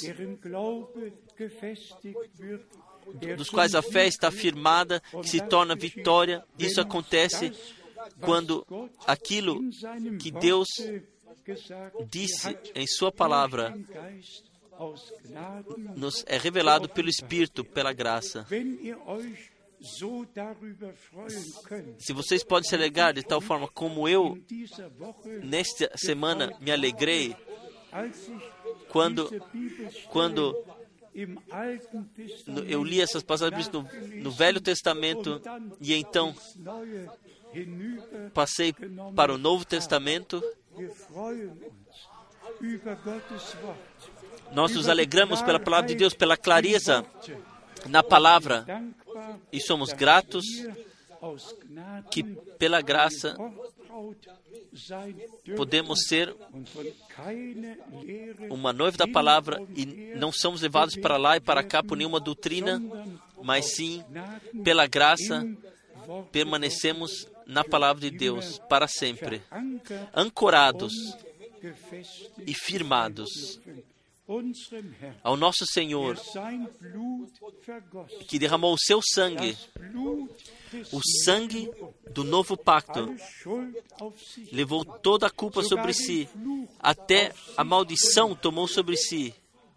dos quais a fé está firmada, que se torna vitória. Isso acontece quando aquilo que Deus disse em sua palavra nos é revelado pelo Espírito, pela graça. Se vocês podem se alegrar de tal forma como eu, nesta semana, me alegrei, quando, quando eu li essas passagens no, no Velho Testamento, e então passei para o Novo Testamento. Nós nos alegramos pela palavra de Deus, pela clareza na palavra, e somos gratos que pela graça podemos ser uma noiva da palavra e não somos levados para lá e para cá por nenhuma doutrina, mas sim pela graça permanecemos na palavra de Deus para sempre, ancorados e firmados ao nosso Senhor, que derramou o seu sangue, o sangue do novo pacto, levou toda a culpa sobre si, até a maldição tomou sobre si.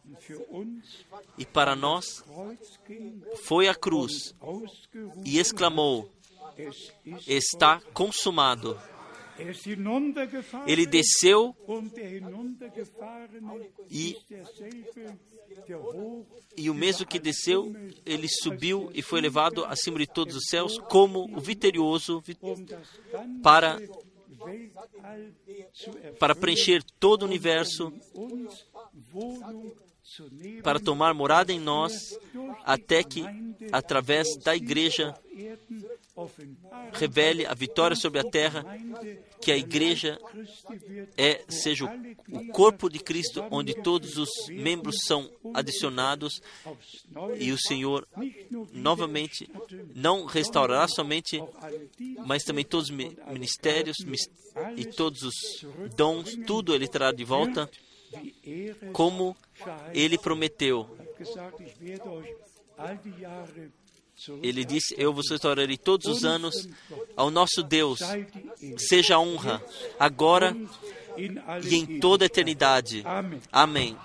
E para nós foi a cruz e exclamou: está consumado. Er ist hinuntergefahren, Ele desceu und der Hinuntergefahrene e, ist derselbe, der hoch e o mesmo que desceu, ele subiu e foi levado acima de todos os céus como o vitorioso vi- um das ganze para, Weltall zu para erfüllen, preencher todo o universo, uns Wohnung zu nehmen, para tomar morada em nós, até que, através da igreja, auf Erden offenbaren, revele a vitória sobre a terra, Gemeinde que a igreja Christi wird, é, seja o, o corpo de Cristo, onde todos os membros são adicionados, aufs Neue e o Senhor nicht nur novamente não restaurará somente, mas também todos os mi- ministérios mis- e todos os dons, tudo Ele trará de volta, wie er es como Ele prometeu. hat gesagt, ich werde euch all die Jahre zurück. Ele disse, eu vos restaurarei todos os anos. Ao nosso Deus seja a honra, agora In alle e em toda a eternidade. Amen. Amém.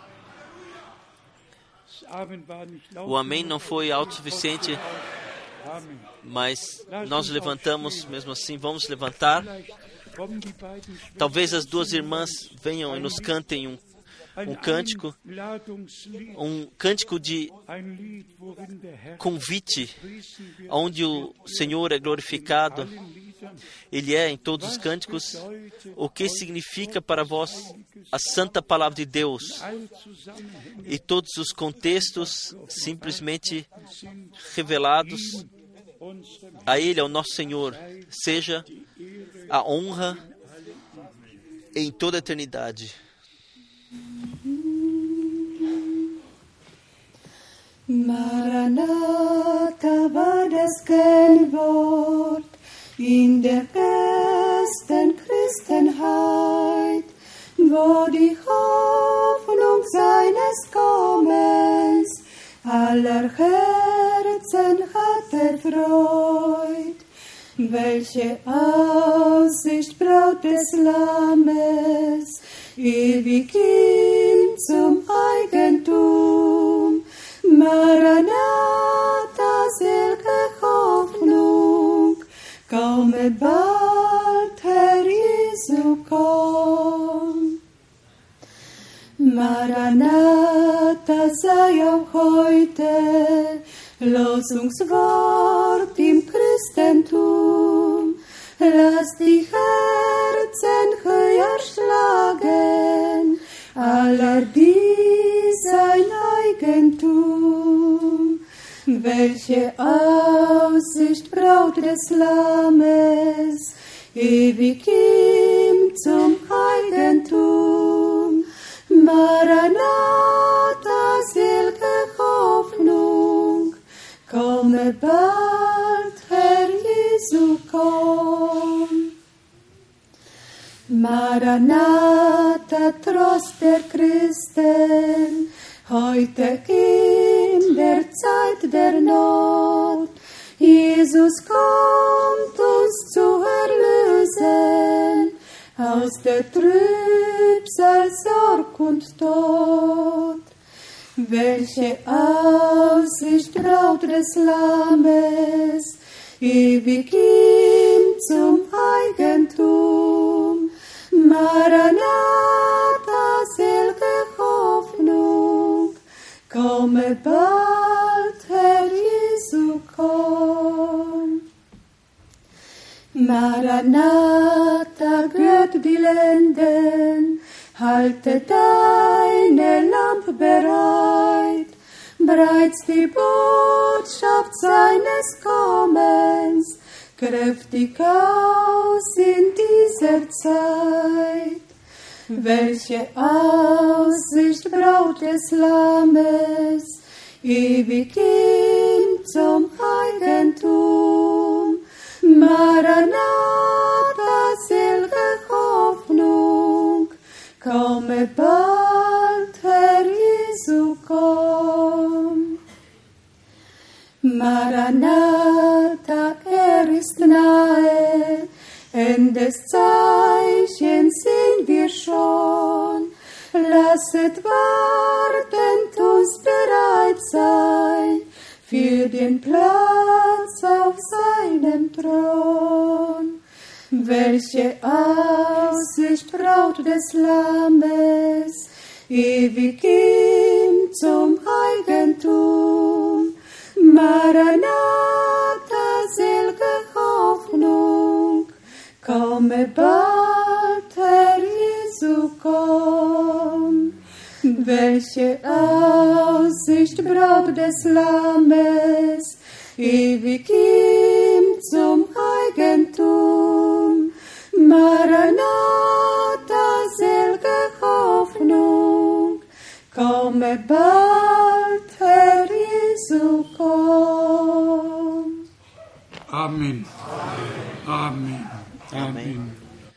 Das Amen war nicht laut O amém genug. não foi autossuficiente, Amen. mas nós levantamos, mesmo assim, vamos levantar. Vielleicht kommen die beiden Schwestern Talvez as duas irmãs venham e nos cantem um, um cântico, Einladungslied, um cântico de ein Lied, worin der Herr convite, priesen wird, onde o Senhor é glorificado. allen Liedern, Ele é em todos os cânticos. O que significa para vós a santa palavra de Deus? all Zusammenhänge E todos os contextos simplesmente revelados unserem a Ele, ao nosso Senhor, seja a honra em toda a eternidade. Maranatha war das Kennwort in der ersten Christenheit, wo die Hoffnung seines Kommens aller Herzen hat erfreut. Welche Aussicht Braut des Lammes, ewig ihm zum Eigentum. Maranatha, selge Hoffnung, komme bald, Herr Jesu, komm. Maranatha sei auch heute Losungswort im Christentum. Lass die Herzen höher schlagen, aller die sein Eigentum. Welche Aussicht Braut des Lammes, ewig ihm zum Eigentum. Maranatha, selge Hoffnung, komme bald, Herr Jesu, komm. Maranatha, Trost der Christen, heute in der Zeit der Not. Jesus kommt uns zu erlösen aus der Trübsal, Sorg und Tod. Welche Aussicht Braut des Lammes, ewig ihm zum Eigentum. Maranatha, selge Hoffnung, komme bald, Herr Jesu, komm. Maranatha, rührt die Lenden, halte deine Lampe bereit, bereits die Botschaft seines Kommens, kräftig aus in dieser Zeit. Welche Aussicht Braut des Lammes, ewig ihm zum Eigentum. Maranatha, selge Hoffnung, komme bald, Herr Jesu, komm. Maranatha, er ist nahe, Endes Zeichen sehen wir schon. Lasset wartend uns bereit sein für den Platz auf seinem Thron. Welche Aussicht Braut des Lammes, ewig ihm zum Eigentum. Maranatha, selge Hoffnung, komme bald, Herr Jesu, komm. Welche Aussicht Braut des Lammes, ewig ihm zum Eigentum. Maranatha, selge Hoffnung, komme bald, Herr Jesu, komm. Amen. Amen. Amen.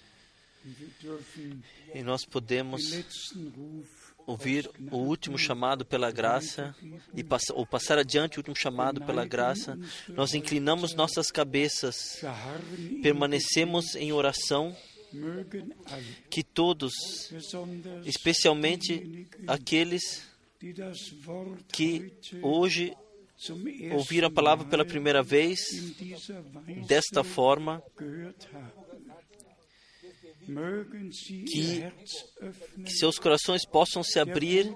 E nós podemos ouvir o último chamado pela graça, e pass- ou passar adiante o último chamado pela graça. Nós inclinamos nossas cabeças, permanecemos em oração, que todos, especialmente aqueles que hoje ouviram a palavra pela primeira vez, desta forma, que, que seus corações possam se abrir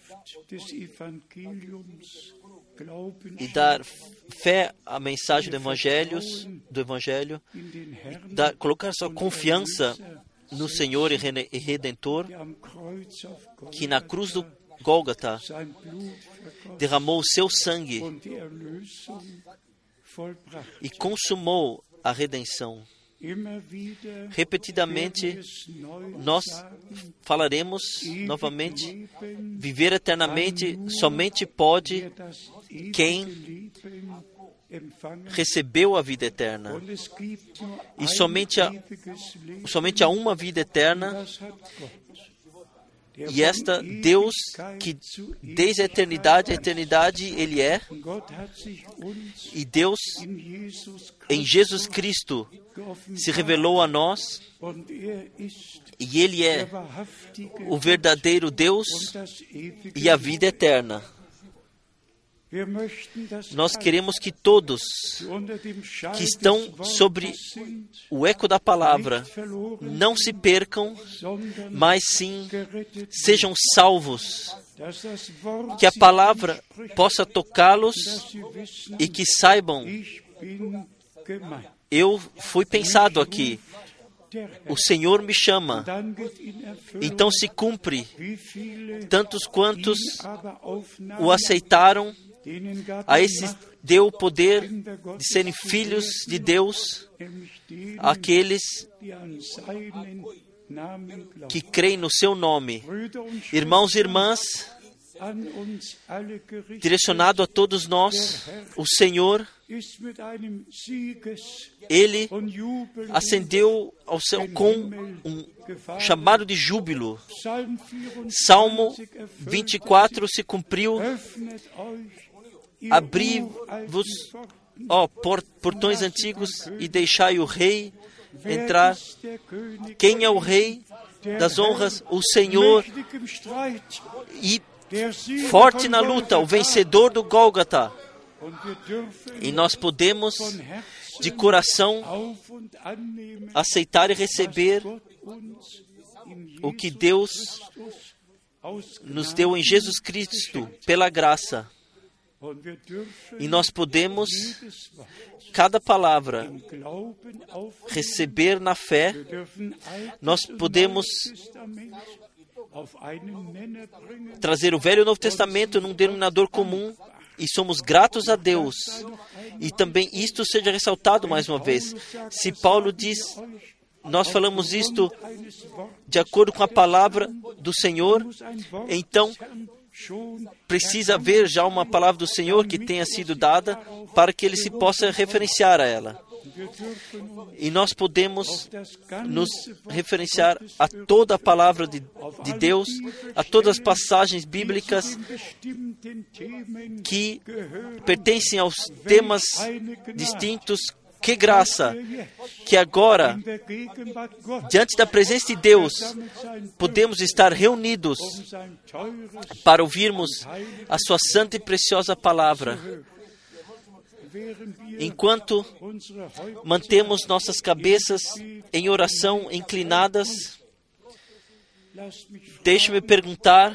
e dar fé à mensagem do Evangelho, do Evangelho, dar, colocar sua confiança no Senhor e Redentor, que na cruz do Gólgota derramou o seu sangue e consumou a redenção. Repetidamente, nós falaremos novamente: viver eternamente somente pode quem recebeu a vida eterna. E somente há, somente há uma vida eterna, e esta Deus que desde a eternidade a eternidade Ele é, e Deus em Jesus Cristo se revelou a nós, e Ele é o verdadeiro Deus e a vida eterna. Nós queremos que todos que estão sobre o eco da palavra não se percam, mas sim sejam salvos. Que a palavra possa tocá-los e que saibam: eu fui pensado aqui, o Senhor me chama. Então se cumpre. Tantos quantos o aceitaram, a esses deu o poder de serem filhos de Deus, aqueles que creem no seu nome. Irmãos e irmãs, direcionado a todos nós, o Senhor, Ele ascendeu ao céu com um chamado de júbilo. Salmo vinte e quatro se cumpriu: abri-vos, ó portões antigos, e deixai o rei entrar. Quem é o rei das honras? O Senhor, e forte na luta, o vencedor do Gólgota. E nós podemos, de coração, aceitar e receber o que Deus nos deu em Jesus Cristo, pela graça. E nós podemos, cada palavra, receber na fé. Nós podemos trazer o Velho e o Novo Testamento num denominador comum, e somos gratos a Deus. E também isto seja ressaltado mais uma vez. Se Paulo diz, nós falamos isto de acordo com a palavra do Senhor, então precisa haver já uma palavra do Senhor que tenha sido dada para que ele se possa referenciar a ela. E nós podemos nos referenciar a toda a palavra de, de Deus, a todas as passagens bíblicas que pertencem aos temas distintos. Que graça que agora, diante da presença de Deus, podemos estar reunidos para ouvirmos a sua santa e preciosa palavra. enquanto mantemos nossas cabeças em oração inclinadas, deixe-me perguntar,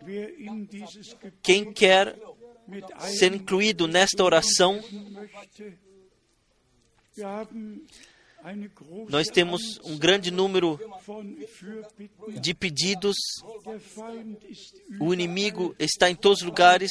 quem quer ser incluído nesta oração? Nós temos um grande número de pedidos. O inimigo está em todos os lugares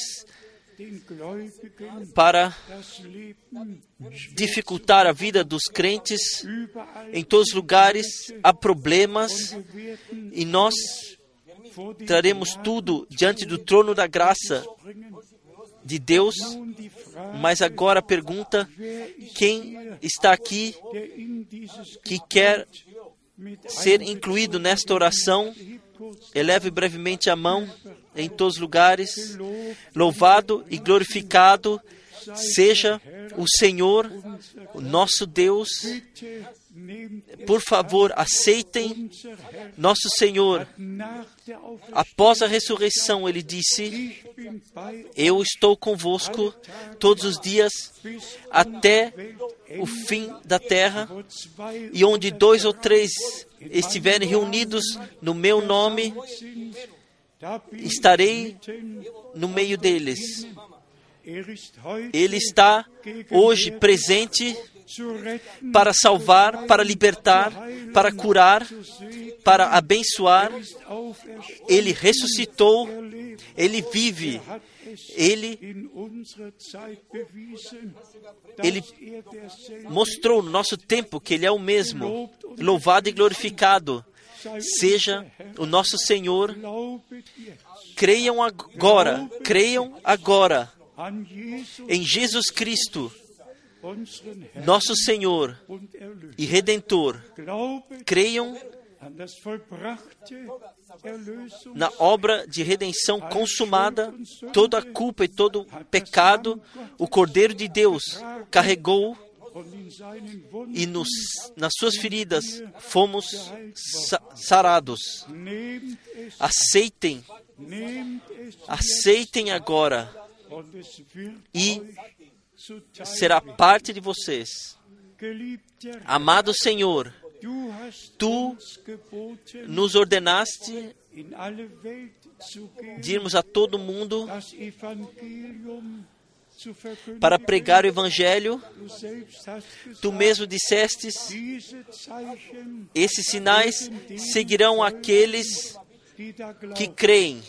para dificultar a vida dos crentes. Em todos os lugares há problemas e nós traremos tudo diante do trono da graça de Deus. Mas agora a pergunta: quem está aqui que quer ser incluído nesta oração? Eleve brevemente a mão em todos os lugares. Louvado e glorificado seja o Senhor, o nosso Deus. Por favor, aceitem nosso Senhor. Após a ressurreição, Ele disse: eu estou convosco todos os dias até o fim da terra, e onde dois ou três estiverem reunidos no meu nome, estarei no meio deles. Ele está hoje presente para salvar, para libertar, para curar, para abençoar. Ele ressuscitou, Ele vive, Ele, Ele mostrou no nosso tempo que Ele é o mesmo. Louvado e glorificado seja o nosso Senhor. Creiam agora, creiam agora em Jesus Cristo, nosso Senhor e Redentor. Creiam na obra de redenção consumada. Toda a culpa e todo o pecado o Cordeiro de Deus carregou, e nos, nas suas feridas fomos sa- sarados. Aceitem, aceitem agora, e será parte de vocês. Amado Senhor, Tu nos ordenaste de irmos a todo mundo para pregar o Evangelho. Tu mesmo dissestes: esses sinais seguirão aqueles que creem.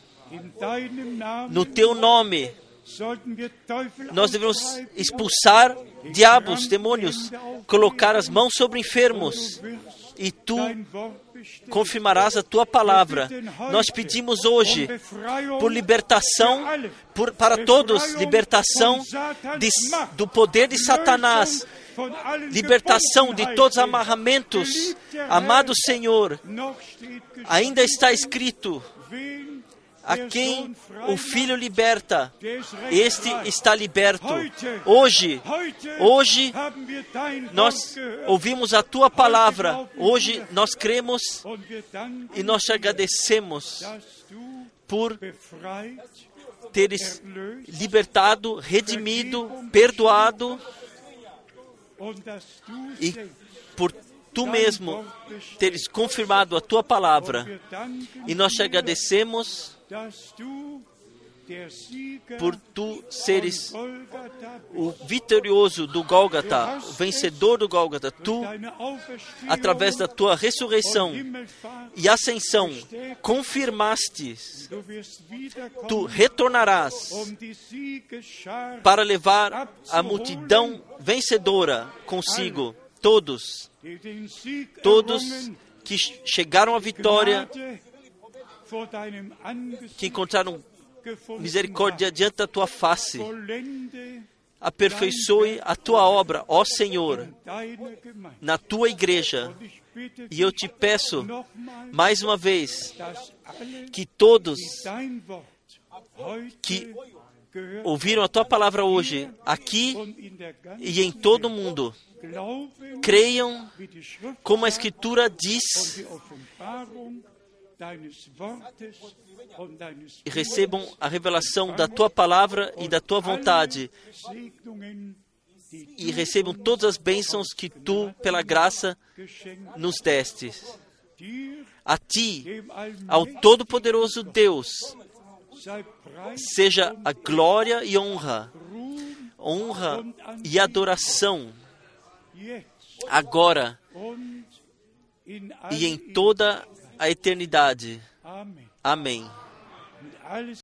No Teu nome nós devemos expulsar diabos, demônios, colocar as mãos sobre enfermos, e Tu confirmarás a Tua palavra. Nós pedimos hoje por libertação, por, para todos, libertação de, do poder de Satanás, libertação de todos os amarramentos. Amado Senhor, ainda está escrito: a quem o Filho liberta, este está liberto. Hoje, hoje, nós ouvimos a Tua palavra. Hoje, nós cremos e nós te agradecemos por teres libertado, redimido, perdoado, e por Tu mesmo teres confirmado a Tua palavra. E nós te agradecemos por Tu seres o vitorioso do Gólgota, o vencedor do Gólgota. Tu, através da Tua ressurreição e ascensão, confirmaste. Tu retornarás para levar a multidão vencedora consigo. Todos, todos que chegaram à vitória, que encontraram misericórdia diante da Tua face. Aperfeiçoe a Tua obra, ó Senhor, na Tua igreja. E eu te peço, mais uma vez, que todos que ouviram a Tua palavra hoje, aqui e em todo o mundo, creiam como a Escritura diz, e recebam a revelação da Tua palavra e da Tua vontade, e recebam todas as bênçãos que Tu, pela graça, nos destes. A Ti, ao Todo-Poderoso Deus, seja a glória e honra, honra e adoração, agora e em toda a eternidade. Amém.